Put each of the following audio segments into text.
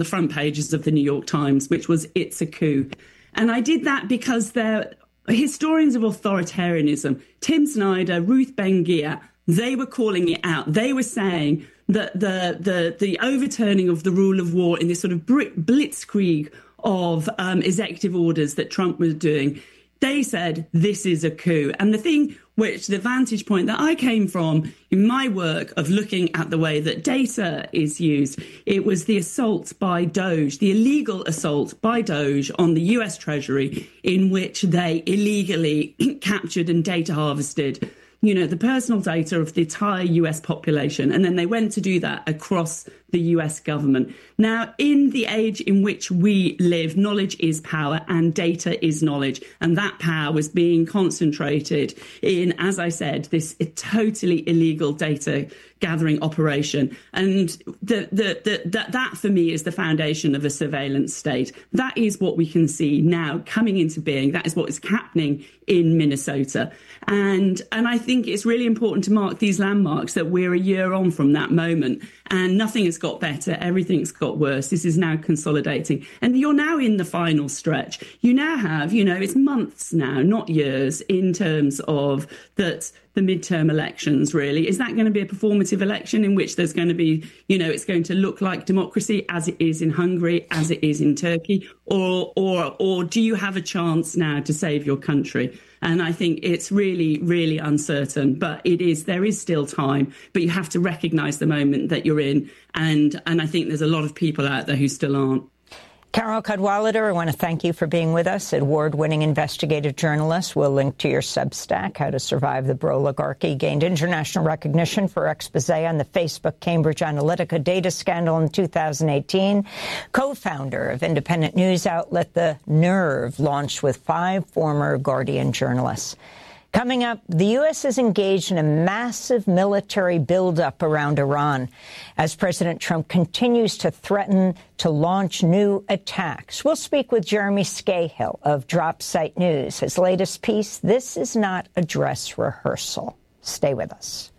the front pages of the New York Times, which was "It's a coup." And I did that because they're historians of authoritarianism. Tim Snyder, Ruth Ben-Ghiat, they were calling it out. They were saying that the overturning of the rule of law in this sort of blitzkrieg of executive orders that Trump was doing, they said this is a coup. And the vantage point that I came from in my work of looking at the way that data is used, it was the assault by Doge, the illegal assault by Doge on the US Treasury, in which they illegally captured and data harvested, the personal data of the entire US population. And then they went to do that across the US government. Now, in the age in which we live, knowledge is power and data is knowledge. And that power was being concentrated in, as I said, this totally illegal data gathering operation. And that for me is the foundation of a surveillance state. That is what we can see now coming into being. That is what is happening in Minnesota. And I think it's really important to mark these landmarks that we're a year on from that moment. And nothing has got better. Everything's got worse. This is now consolidating. And you're now in the final stretch. You now have, it's months now, not years, in terms of the midterm elections, really. Is that going to be a performative election in which there's going to be, it's going to look like democracy as it is in Hungary, as it is in Turkey? Or do you have a chance now to save your country? And I think it's really, really uncertain, but there is still time, but you have to recognise the moment that you're in. And I think there's a lot of people out there who still aren't. Carol Cadwalladr, I want to thank you for being with us, award-winning investigative journalist. We'll link to your Substack, How to Survive the Bro-Oligarchy. Gained international recognition for expose on the Facebook Cambridge Analytica data scandal in 2018. Co-founder of independent news outlet The Nerve, launched with 5 former Guardian journalists. Coming up, the U.S. is engaged in a massive military buildup around Iran as President Trump continues to threaten to launch new attacks. We'll speak with Jeremy Scahill of Drop Site News. His latest piece, This Is Not a Dress Rehearsal. Stay with us.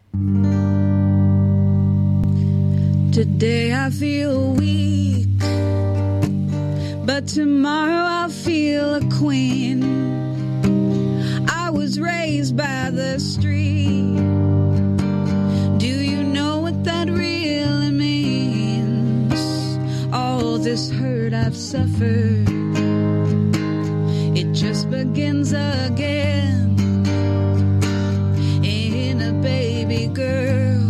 Today I feel weak, but tomorrow I'll feel a queen. I was raised by the street. Do you know what that really means? All this hurt I've suffered, it just begins again in a baby girl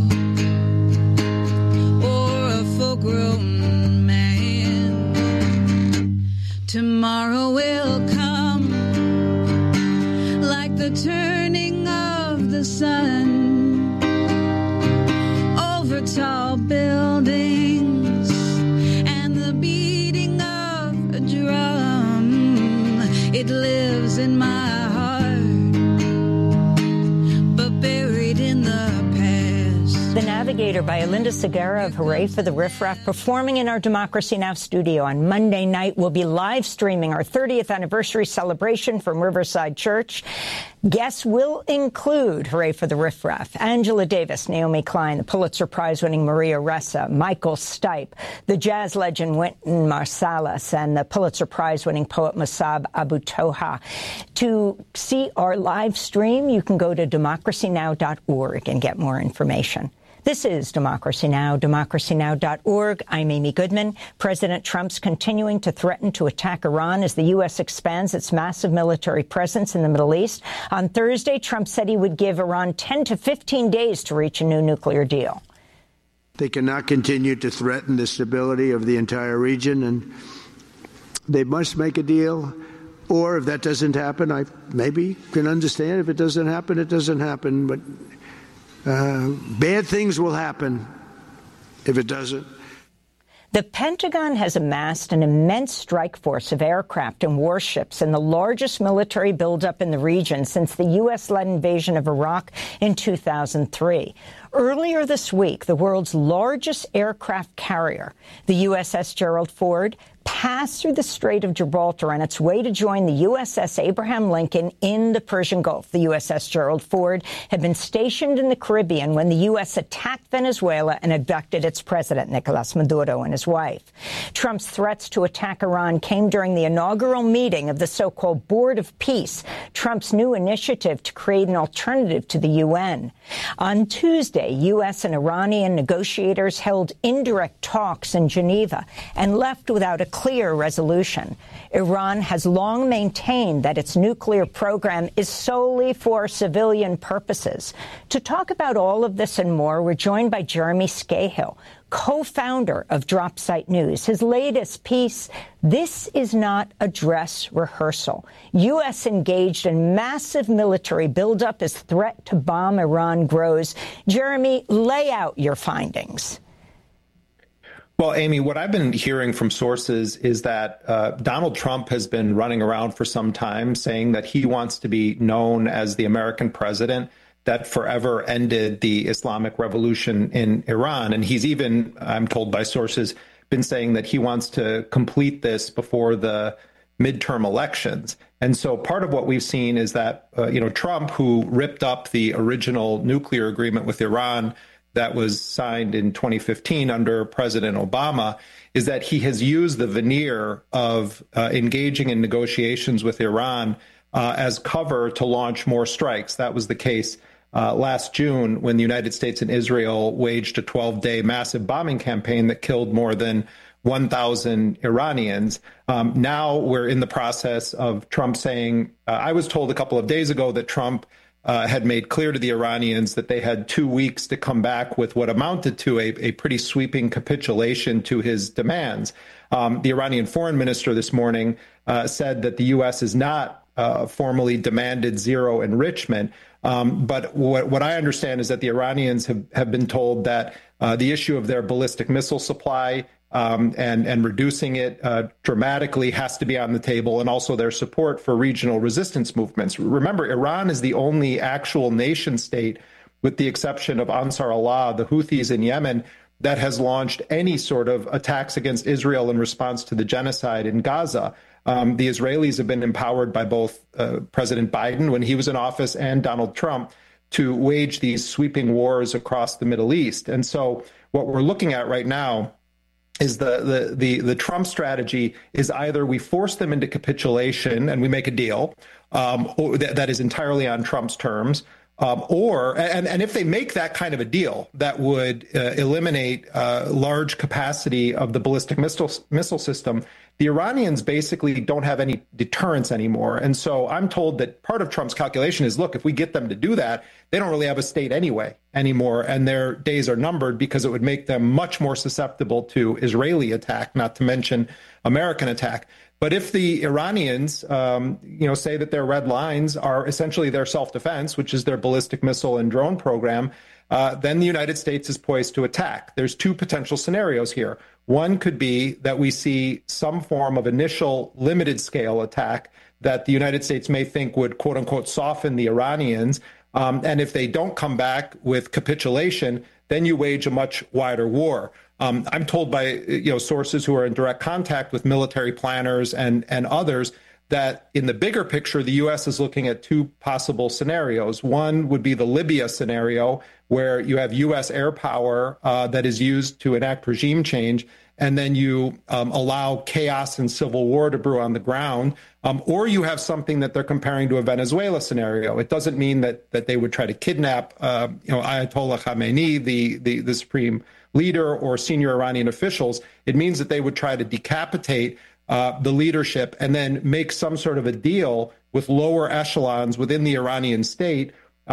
or a full-grown man. Tomorrow will come like the turning of the sun over tall buildings and the beating of a drum. It lives in my heart, but buried in the past. The Navigator by Alinda Segarra of Hooray for the Riff Raff, performing in our Democracy Now! Studio on Monday night. We'll be live streaming our 30th anniversary celebration from Riverside Church. Guests will include Hooray for the Riff Raff, Angela Davis, Naomi Klein, the Pulitzer Prize-winning Maria Ressa, Michael Stipe, the jazz legend Wynton Marsalis, and the Pulitzer Prize-winning poet Musab Abu Toha. To see our live stream, you can go to democracynow.org and get more information. This is Democracy Now!, democracynow.org. I'm Amy Goodman. President Trump's continuing to threaten to attack Iran as the U.S. expands its massive military presence in the Middle East. On Thursday, Trump said he would give Iran 10 to 15 days to reach a new nuclear deal. They cannot continue to threaten the stability of the entire region, and they must make a deal. Or if that doesn't happen, I maybe can understand. If it doesn't happen, it doesn't happen. But bad things will happen if it doesn't. The Pentagon has amassed an immense strike force of aircraft and warships and the largest military buildup in the region since the U.S.-led invasion of Iraq in 2003. Earlier this week, the world's largest aircraft carrier, the USS Gerald Ford, passed through the Strait of Gibraltar on its way to join the USS Abraham Lincoln in the Persian Gulf. The USS Gerald Ford had been stationed in the Caribbean when the U.S. attacked Venezuela and abducted its president, Nicolas Maduro, and his wife. Trump's threats to attack Iran came during the inaugural meeting of the so-called Board of Peace, Trump's new initiative to create an alternative to the UN. On Tuesday, U.S. and Iranian negotiators held indirect talks in Geneva and left without a clear resolution. Iran has long maintained that its nuclear program is solely for civilian purposes. To talk about all of this and more, we're joined by Jeremy Scahill, co-founder of Dropsite News. His latest piece, "This is not a dress rehearsal. U.S. engaged in massive military buildup as threat to bomb Iran grows." Jeremy, lay out your findings. Well, Amy, what I've been hearing from sources is that Donald Trump has been running around for some time saying that he wants to be known as the American president that forever ended the Islamic Revolution in Iran. And he's even, I'm told by sources, been saying that he wants to complete this before the midterm elections. And so part of what we've seen is that, Trump, who ripped up the original nuclear agreement with Iran that was signed in 2015 under President Obama, is that he has used the veneer of engaging in negotiations with Iran as cover to launch more strikes. That was the case last June when the United States and Israel waged a 12-day massive bombing campaign that killed more than 1,000 Iranians. Now we're in the process of Trump saying, I was told a couple of days ago that Trump had made clear to the Iranians that they had 2 weeks to come back with what amounted to a pretty sweeping capitulation to his demands. The Iranian foreign minister this morning said that the U.S. has not formally demanded zero enrichment. But what I understand is that the Iranians have been told that the issue of their ballistic missile supply and reducing it dramatically has to be on the table, and also their support for regional resistance movements. Remember, Iran is the only actual nation state, with the exception of Ansar Allah, the Houthis in Yemen, that has launched any sort of attacks against Israel in response to the genocide in Gaza. The Israelis have been empowered by both President Biden when he was in office and Donald Trump to wage these sweeping wars across the Middle East. And so what we're looking at right now is the Trump strategy is either we force them into capitulation and we make a deal or that is entirely on Trump's terms, or if they make that kind of a deal that would eliminate large capacity of the ballistic missile system, the Iranians basically don't have any deterrence anymore. And so I'm told that part of Trump's calculation is, look, if we get them to do that, they don't really have a state anymore, and their days are numbered because it would make them much more susceptible to Israeli attack, not to mention American attack. But if the Iranians, say that their red lines are essentially their self-defense, which is their ballistic missile and drone program, then the United States is poised to attack. There's two potential scenarios here. One could be that we see some form of initial limited scale attack that the United States may think would, quote unquote, soften the Iranians. And if they don't come back with capitulation, then you wage a much wider war. I'm told by sources who are in direct contact with military planners and others that in the bigger picture, the U.S. is looking at two possible scenarios. One would be the Libya scenario, where you have U.S. air power that is used to enact regime change, and then you allow chaos and civil war to brew on the ground. Or you have something that they're comparing to a Venezuela scenario. It doesn't mean that they would try to kidnap Ayatollah Khamenei, the supreme leader, or senior Iranian officials. It means that they would try to decapitate the leadership and then make some sort of a deal with lower echelons within the Iranian state,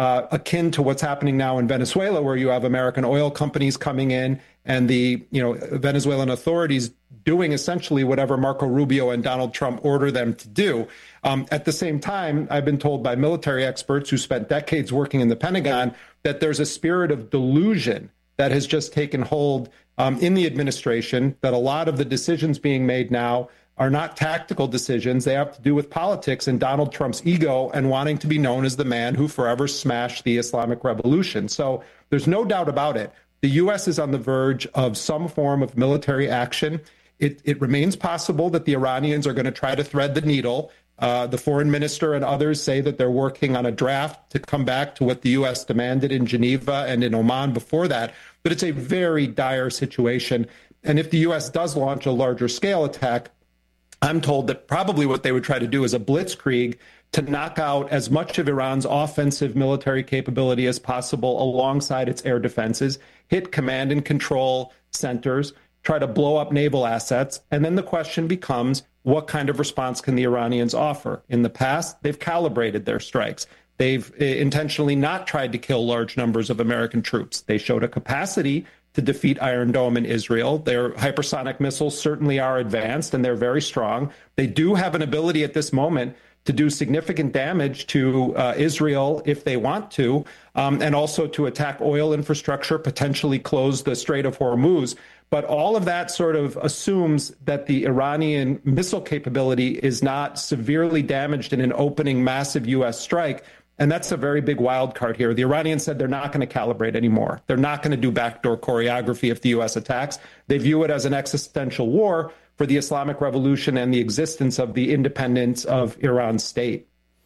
akin to what's happening now in Venezuela, where you have American oil companies coming in and the Venezuelan authorities doing essentially whatever Marco Rubio and Donald Trump order them to do. At the same time, I've been told by military experts who spent decades working in the Pentagon that there's a spirit of delusion that has just taken hold in the administration, that a lot of the decisions being made now are not tactical decisions. They have to do with politics and Donald Trump's ego and wanting to be known as the man who forever smashed the Islamic Revolution. So there's no doubt about it. The U.S. is on the verge of some form of military action. it remains possible that the Iranians are going to try to thread the needle. The foreign minister and others say that they're working on a draft to come back to what the U.S. demanded in Geneva and in Oman before that. But it's a very dire situation. And if the U.S. does launch a larger scale attack, I'm told that probably what they would try to do is a blitzkrieg to knock out as much of Iran's offensive military capability as possible alongside its air defenses, hit command and control centers, try to blow up naval assets. And then the question becomes, what kind of response can the Iranians offer? In the past, they've calibrated their strikes. They've intentionally not tried to kill large numbers of American troops. They showed a capacity to defeat Iron Dome in Israel. Their hypersonic missiles certainly are advanced, and they're very strong. They do have an ability at this moment to do significant damage to Israel if they want to, and also to attack oil infrastructure, potentially close the Strait of Hormuz. But all of that sort of assumes that the Iranian missile capability is not severely damaged in an opening massive U.S. strike. And that's a very big wild card here. The Iranians said they're not going to calibrate anymore. They're not going to do backdoor choreography if the U.S. attacks. They view it as an existential war for the Islamic Revolution and the existence of the independence of Iran's state.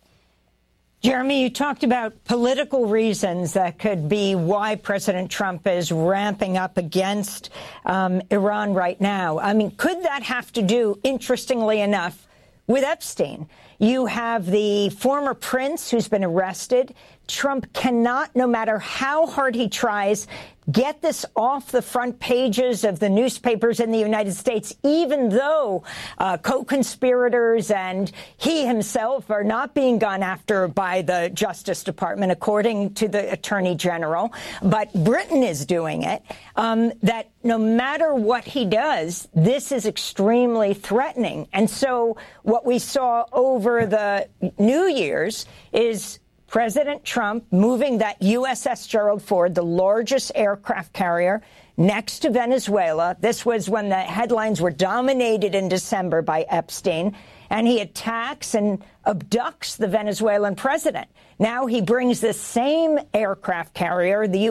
Jeremy, you talked about political reasons that could be why President Trump is ramping up against Iran right now. I mean, could that have to do, interestingly enough, with Epstein? You have the former prince who's been arrested. Trump cannot, no matter how hard he tries, get this off the front pages of the newspapers in the United States, even though co-conspirators and he himself are not being gone after by the Justice Department, according to the Attorney General. But Britain is doing it, that no matter what he does, this is extremely threatening. And so what we saw over the New Year's is President Trump moving that USS Gerald Ford, the largest aircraft carrier, next to Venezuela. This was when the headlines were dominated in December by Epstein. And he attacks and abducts the Venezuelan president. Now he brings the same aircraft carrier, the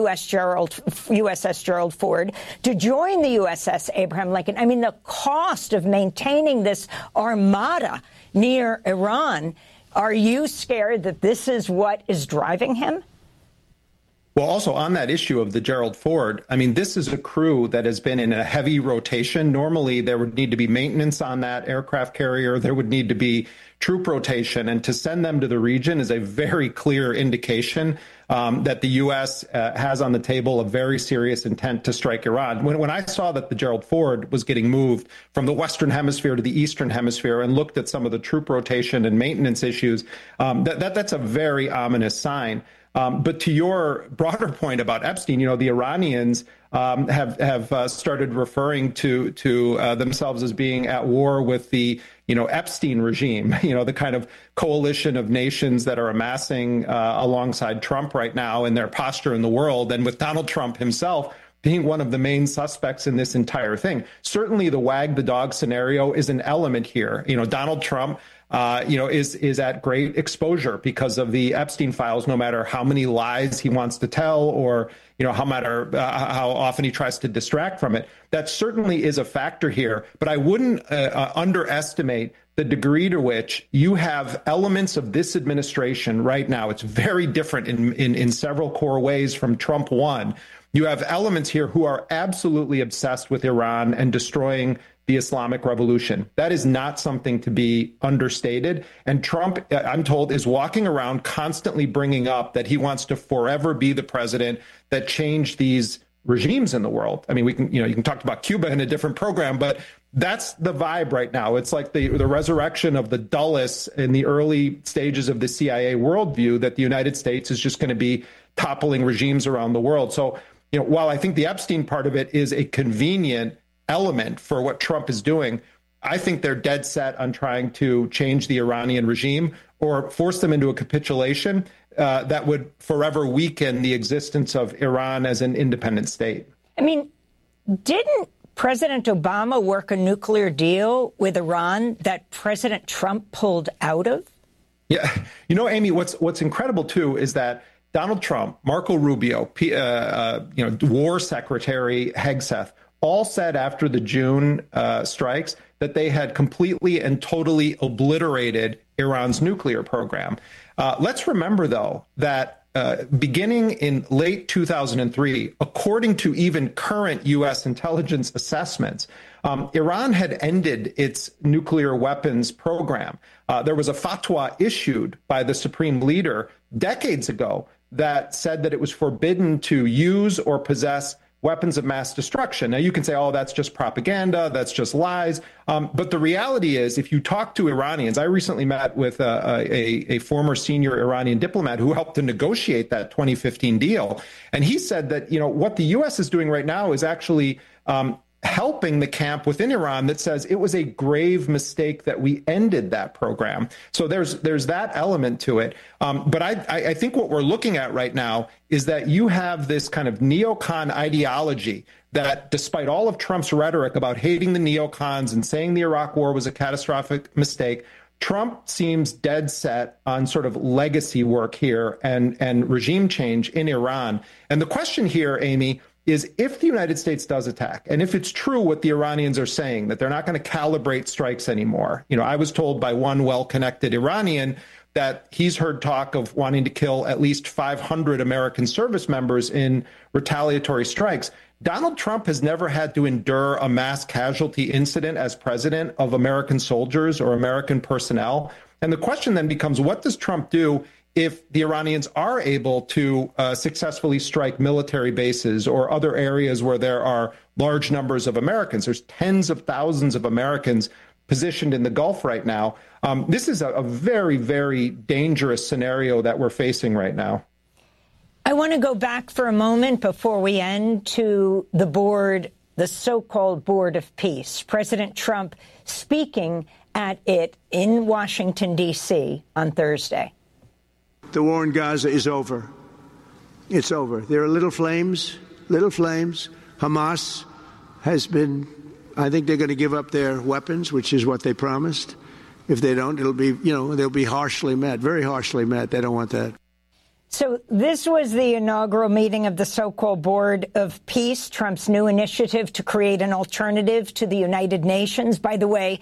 USS Gerald Ford, to join the USS Abraham Lincoln. I mean, the cost of maintaining this armada near Iran. Are you scared that this is what is driving him? Well, also on that issue of the Gerald Ford, I mean, this is a crew that has been in a heavy rotation. Normally, there would need to be maintenance on that aircraft carrier. There would need to be troop rotation. And to send them to the region is a very clear indication that the U.S. has on the table a very serious intent to strike Iran. When I saw that the Gerald Ford was getting moved from the Western Hemisphere to the Eastern Hemisphere and looked at some of the troop rotation and maintenance issues, that's a very ominous sign. But to your broader point about Epstein, you know, the Iranians have started referring to themselves as being at war with the, Epstein regime, the kind of coalition of nations that are amassing alongside Trump right now in their posture in the world, and with Donald Trump himself being one of the main suspects in this entire thing. Certainly the wag the dog scenario is an element here. Donald Trump is at great exposure because of the Epstein files, no matter how many lies he wants to tell or, how often he tries to distract from it. That certainly is a factor here. But I wouldn't underestimate the degree to which you have elements of this administration right now. It's very different in several core ways from Trump 1. You have elements here who are absolutely obsessed with Iran and destroying the Islamic Revolution. That is not something to be understated. And Trump, I'm told, is walking around constantly bringing up that he wants to forever be the president that changed these regimes in the world. I mean, you can talk about Cuba in a different program, but that's the vibe right now. It's like the resurrection of the Dulles in the early stages of the CIA worldview that the United States is just going to be toppling regimes around the world. So, while I think the Epstein part of it is a convenient element for what Trump is doing, I think they're dead set on trying to change the Iranian regime or force them into a capitulation that would forever weaken the existence of Iran as an independent state. I mean, didn't President Obama work a nuclear deal with Iran that President Trump pulled out of? Yeah. Amy, what's incredible, too, is that Donald Trump, Marco Rubio, War Secretary Hegseth, all said after the June strikes that they had completely and totally obliterated Iran's nuclear program. Let's remember, though, that beginning in late 2003, according to even current U.S. intelligence assessments, Iran had ended its nuclear weapons program. There was a fatwa issued by the supreme leader decades ago that said that it was forbidden to use or possess weapons of mass destruction. Now, you can say, oh, that's just propaganda, that's just lies. But the reality is, if you talk to Iranians, I recently met with a former senior Iranian diplomat who helped to negotiate that 2015 deal. And he said that, what the U.S. is doing right now is actually helping the camp within Iran that says it was a grave mistake that we ended that program. So there's that element to it. But I think what we're looking at right now is that you have this kind of neocon ideology that, despite all of Trump's rhetoric about hating the neocons and saying the Iraq war was a catastrophic mistake, Trump seems dead set on sort of legacy work here and regime change in Iran. And the question here, Amy, is if the United States does attack, and if it's true what the Iranians are saying, that they're not going to calibrate strikes anymore. I was told by one well-connected Iranian that he's heard talk of wanting to kill at least 500 American service members in retaliatory strikes. Donald Trump has never had to endure a mass casualty incident as president of American soldiers or American personnel. And the question then becomes, what does Trump do if the Iranians are able to successfully strike military bases or other areas where there are large numbers of Americans? There's tens of thousands of Americans positioned in the Gulf right now. This is a very, very dangerous scenario that we're facing right now. I want to go back for a moment before we end to the board, the so-called Board of Peace. President Trump speaking at it in Washington, D.C. on Thursday. The war in Gaza is over. It's over. There are little flames. Hamas has been, I think they're going to give up their weapons, which is what they promised. If they don't, it'll be, they'll be harshly met, very harshly met. They don't want that. So this was the inaugural meeting of the so-called Board of Peace, Trump's new initiative to create an alternative to the United Nations. By the way,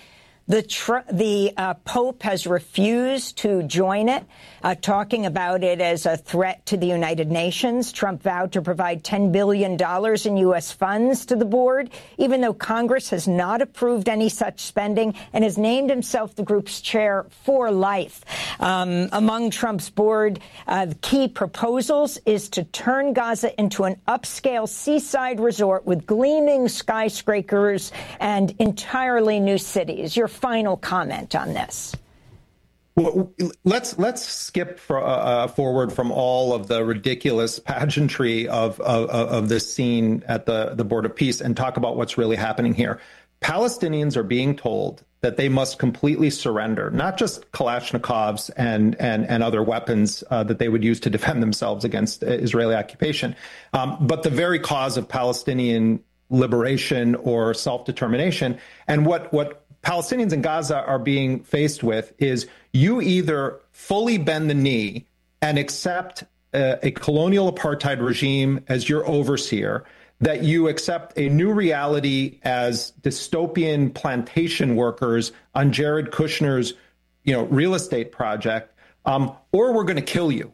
the Pope has refused to join it, talking about it as a threat to the United Nations. Trump vowed to provide $10 billion in U.S. funds to the board, even though Congress has not approved any such spending, and has named himself the group's chair for life. Among Trump's board key proposals is to turn Gaza into an upscale seaside resort with gleaming skyscrapers and entirely new cities. Your final comment on this? Well, let's skip forward from all of the ridiculous pageantry of this scene at the Board of Peace and talk about what's really happening here. Palestinians are being told that they must completely surrender, not just Kalashnikovs and other weapons that they would use to defend themselves against Israeli occupation, but the very cause of Palestinian liberation or self-determination. And what Palestinians in Gaza are being faced with is you either fully bend the knee and accept a colonial apartheid regime as your overseer, that you accept a new reality as dystopian plantation workers on Jared Kushner's, real estate project, or we're going to kill you.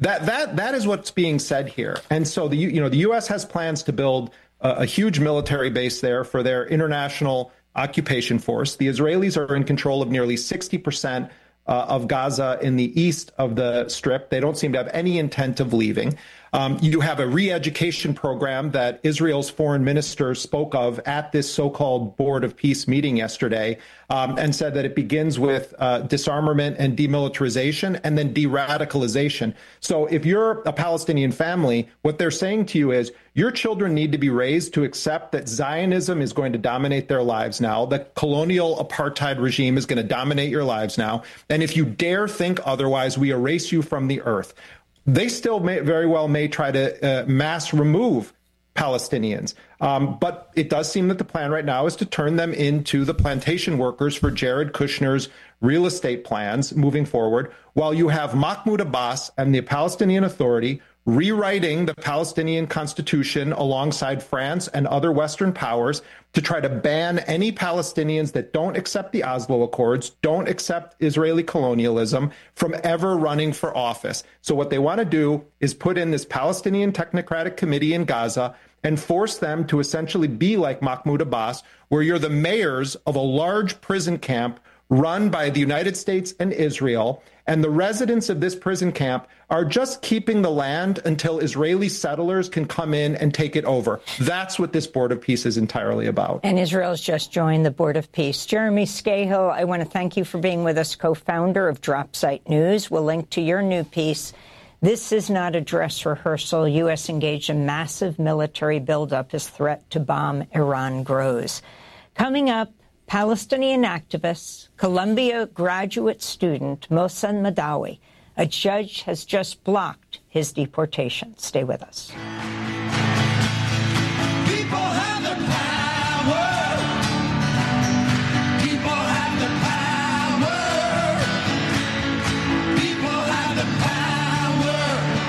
That is what's being said here. And so the U.S. has plans to build a huge military base there for their international occupation force. The Israelis are in control of nearly 60% of Gaza in the east of the Strip. They don't seem to have any intent of leaving. You have a re-education program that Israel's foreign minister spoke of at this so-called Board of Peace meeting yesterday, and said that it begins with disarmament and demilitarization and then de-radicalization. So if you're a Palestinian family, what they're saying to you is your children need to be raised to accept that Zionism is going to dominate their lives now, that colonial apartheid regime is going to dominate your lives now, and if you dare think otherwise, we erase you from the earth. They still very well may try to mass remove Palestinians. But it does seem that the plan right now is to turn them into the plantation workers for Jared Kushner's real estate plans moving forward, while you have Mahmoud Abbas and the Palestinian Authority rewriting the Palestinian Constitution alongside France and other Western powers to try to ban any Palestinians that don't accept the Oslo Accords, don't accept Israeli colonialism, from ever running for office. So what they want to do is put in this Palestinian Technocratic Committee in Gaza and force them to essentially be like Mahmoud Abbas, where you're the mayors of a large prison camp run by the United States and Israel, and the residents of this prison camp are just keeping the land until Israeli settlers can come in and take it over. That's what this Board of Peace is entirely about. And Israel's just joined the Board of Peace. Jeremy Scahill, I want to thank you for being with us, co-founder of Dropsite News. We'll link to your new piece. This is not a dress rehearsal. U.S. engaged in massive military buildup as threat to bomb Iran grows. Coming up, Palestinian activist, Columbia graduate student Mohsen Madawi. A judge has just blocked his deportation. Stay with us. People have the power. People have the power. People have the power.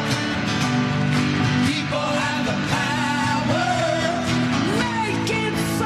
People have the power. Make it so.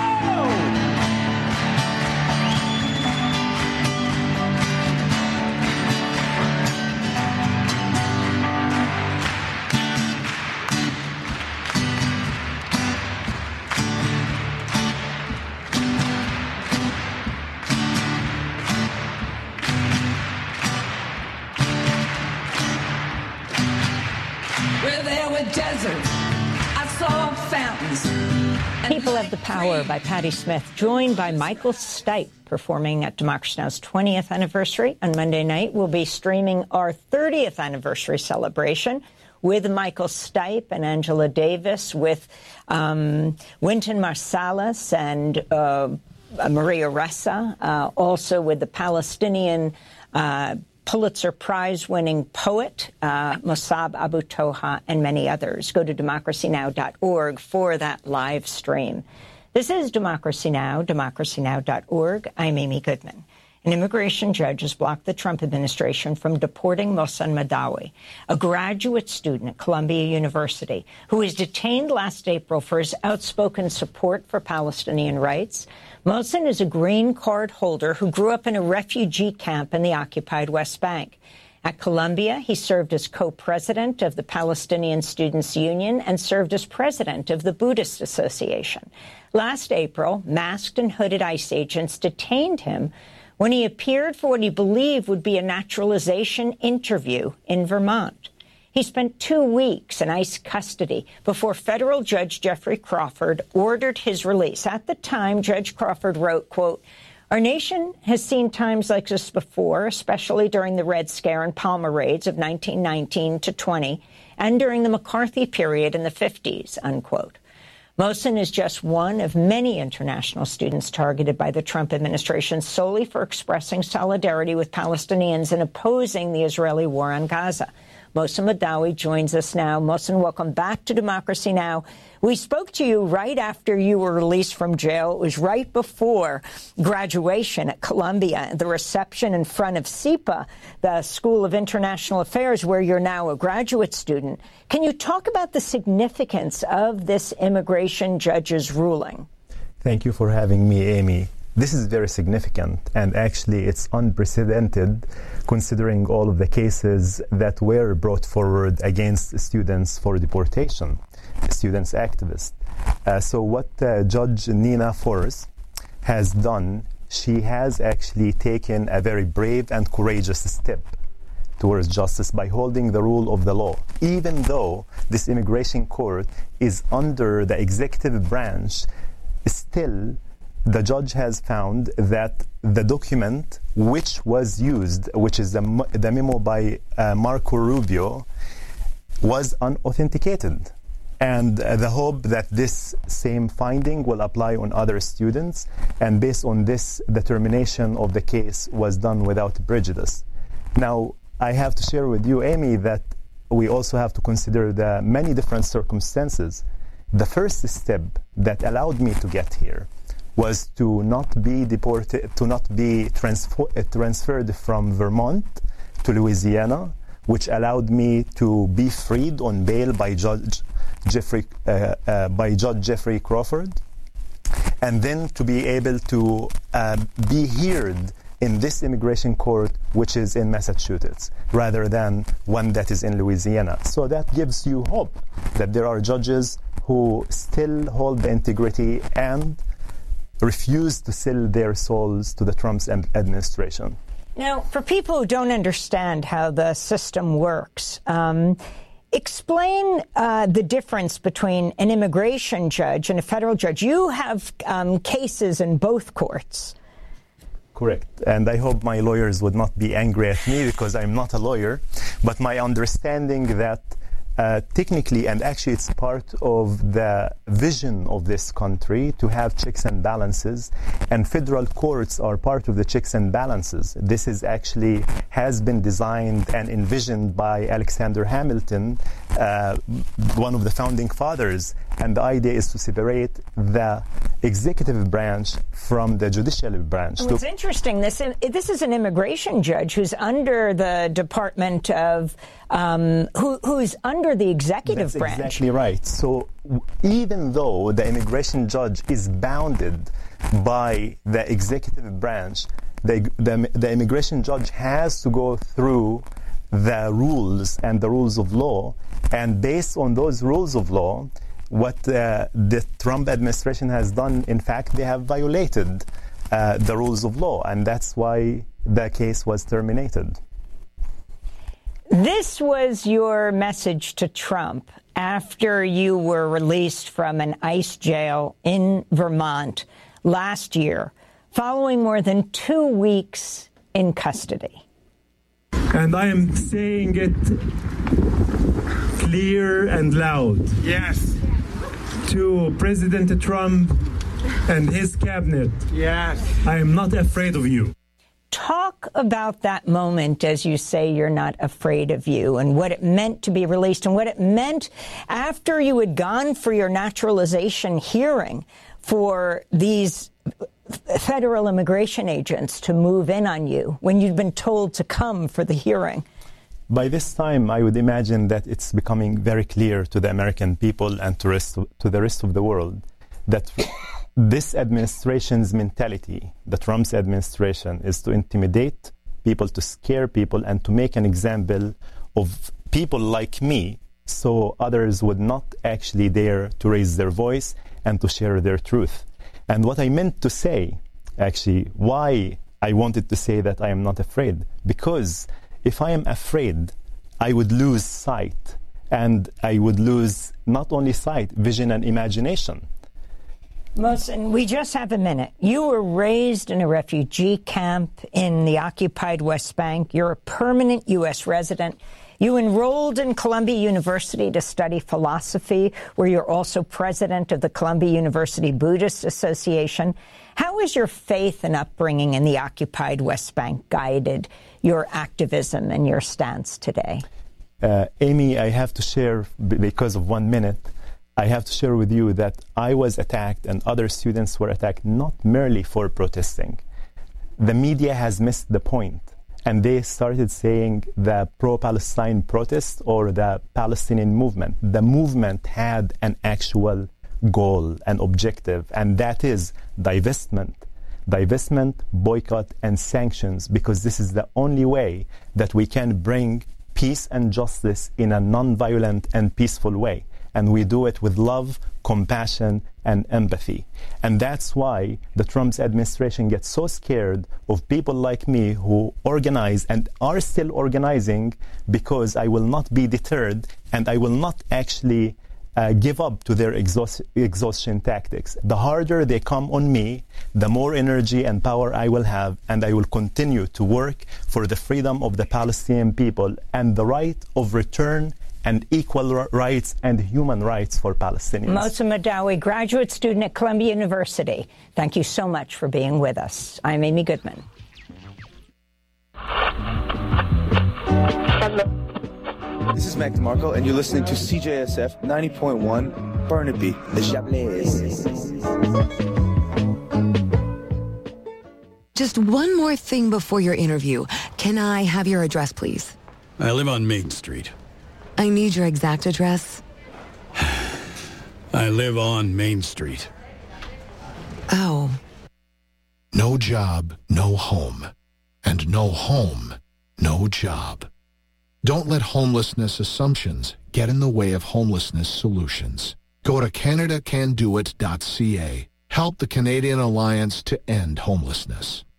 Where there were deserts, I saw fountains. People Have the Power by Patti Smith, joined by Michael Stipe, performing at Democracy Now!'s 20th anniversary. On Monday night, we'll be streaming our 30th anniversary celebration with Michael Stipe and Angela Davis, with Wynton Marsalis and Maria Ressa, also with the Palestinian Pulitzer Prize-winning poet, Mossab Abu Toha, and many others. Go to democracynow.org for that live stream. This is Democracy Now!, democracynow.org. I'm Amy Goodman. An immigration judge has blocked the Trump administration from deporting Mohsen Madawi, a graduate student at Columbia University, who was detained last April for his outspoken support for Palestinian rights. Mohsen is a green card holder who grew up in a refugee camp in the occupied West Bank. At Columbia, he served as co-president of the Palestinian Students' Union and served as president of the Buddhist Association. Last April, masked and hooded ICE agents detained him when he appeared for what he believed would be a naturalization interview in Vermont. He spent 2 weeks in ICE custody before federal Judge Jeffrey Crawford ordered his release. At the time, Judge Crawford wrote, quote, "Our nation has seen times like this before, especially during the Red Scare and Palmer raids of 1919 to 20, and during the McCarthy period in the 50s, unquote. Mohsen is just one of many international students targeted by the Trump administration solely for expressing solidarity with Palestinians and opposing the Israeli war on Gaza. Mohsen Madawi joins us now. Mohsen, welcome back to Democracy Now! We spoke to you right after you were released from jail. It was right before graduation at Columbia, the reception in front of SIPA, the School of International Affairs, where you're now a graduate student. Can you talk about the significance of this immigration judge's ruling? Thank you for having me, Amy. This is very significant, and actually it's unprecedented considering all of the cases that were brought forward against students for deportation, students activists. So what Judge Nina Force has done, she has actually taken a very brave and courageous step towards justice by holding the rule of the law, even though this immigration court is under the executive branch. Still, the judge has found that the document which was used, which is the memo by Marco Rubio, was unauthenticated. And the hope that this same finding will apply on other students, and based on this, the termination of the case was done without prejudice. Now, I have to share with you, Amy, that we also have to consider the many different circumstances. The first step that allowed me to get here was to not be deported, to not be transferred from Vermont to Louisiana, which allowed me to be freed on bail by Judge Jeffrey Crawford, and then to be able to be heard in this immigration court, which is in Massachusetts, rather than one that is in Louisiana. So that gives you hope that there are judges who still hold the integrity and refuse to sell their souls to the Trump administration. Now, for people who don't understand how the system works, explain the difference between an immigration judge and a federal judge. You have cases in both courts. Correct. And I hope my lawyers would not be angry at me because I'm not a lawyer. But my understanding that technically, and actually it's part of the vision of this country to have checks and balances, and federal courts are part of the checks and balances. This is actually has been designed and envisioned by Alexander Hamilton, one of the founding fathers, and the idea is to separate the executive branch from the judicial branch. Well, it's interesting. This is an immigration judge who's under the Department of who's under the executive branch. That's exactly right. So even though the immigration judge is bounded by the executive branch, the immigration judge has to go through the rules and the rules of law, and based on those rules of law, what the Trump administration has done, in fact, they have violated the rules of law, and that's why the case was terminated. This was your message to Trump after you were released from an ICE jail in Vermont last year, following more than 2 weeks in custody. And I am saying it clear and loud. Yes. To President Trump and his cabinet. Yes. I am not afraid of you. Talk about that moment, as you say you're not afraid of you, and what it meant to be released, and what it meant after you had gone for your naturalization hearing for these federal immigration agents to move in on you when you'd been told to come for the hearing. By this time, I would imagine that it's becoming very clear to the American people and to the rest of the world that this administration's mentality, the Trump's administration, is to intimidate people, to scare people, and to make an example of people like me so others would not actually dare to raise their voice and to share their truth. And what I meant to say, actually, why I wanted to say that I am not afraid, because if I am afraid, I would lose sight, and I would lose not only sight, vision and imagination. Mohsen, we just have a minute. You were raised in a refugee camp in the occupied West Bank. You're a permanent U.S. resident. You enrolled in Columbia University to study philosophy, where you're also president of the Columbia University Buddhist Association. How has your faith and upbringing in the occupied West Bank guided your activism and your stance today? Amy, I have to share, because of 1 minute, I have to share with you that I was attacked and other students were attacked not merely for protesting. The media has missed the point, and they started saying the pro-Palestine protest or the Palestinian movement. The movement had an actual goal and objective, and that is divestment, boycott, and sanctions, because this is the only way that we can bring peace and justice in a non-violent and peaceful way. And we do it with love, compassion, and empathy. And that's why the Trump administration gets so scared of people like me who organize and are still organizing, because I will not be deterred and I will not actually give up to their exhaustion tactics. The harder they come on me, the more energy and power I will have, and I will continue to work for the freedom of the Palestinian people and the right of return and equal rights and human rights for Palestinians. Mohsen Madawi, graduate student at Columbia University. Thank you so much for being with us. I'm Amy Goodman. This is Mac DeMarco, and you're listening to CJSF 90.1 Burnaby, the Chablais. Just one more thing before your interview. Can I have your address, please? I live on Main Street. I need your exact address. I live on Main Street. Oh. No job, no home. And no home, no job. Don't let homelessness assumptions get in the way of homelessness solutions. Go to CanadaCanDoIt.ca. Help the Canadian Alliance to End Homelessness.